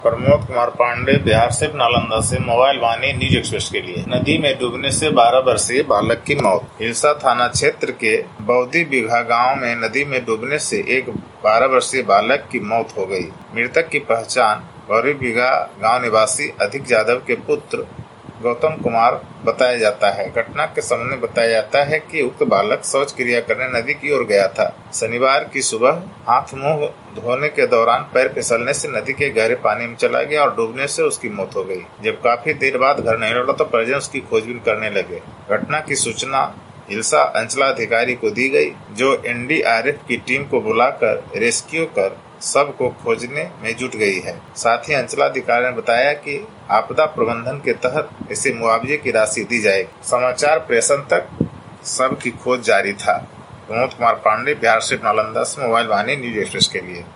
प्रमोद कुमार पांडे, बिहार से नालंदा से मोबाइल वाणी news express के लिए। नदी में डूबने से 12 वर्षीय बालक की मौत। हिलसा थाना क्षेत्र के बौदी बिघा गांव में नदी में डूबने से एक 12 वर्षीय बालक की मौत हो गई। मृतक की पहचान बौदी बिघा गाँव निवासी अधिक यादव के पुत्र गौतम कुमार बताया जाता है। घटना के समय बताया जाता है कि उक्त बालक शौच क्रिया करने नदी की ओर गया था। शनिवार की सुबह हाथ मुंह धोने के दौरान पैर फिसलने से नदी के गहरे पानी में चला गया और डूबने से उसकी मौत हो गई। जब काफी देर बाद घर नहीं लौटा तो परिजन उसकी खोजबीन करने लगे। घटना की सूचना हिलसा अंचलाधिकारी को दी गई, जो एनडीआरएफ की टीम को बुलाकर रेस्क्यू कर शव को खोजने में जुट गई है। साथ ही अंचलाधिकारी ने बताया कि आपदा प्रबंधन के तहत इसे मुआवजे की राशि दी जाएगी। समाचार प्रेषण तक शव की खोज जारी था। प्रमोद कुमार पांडे, बिहार से नालंदा से मोबाइल वाणी न्यूज एक्सप्रेस के लिए।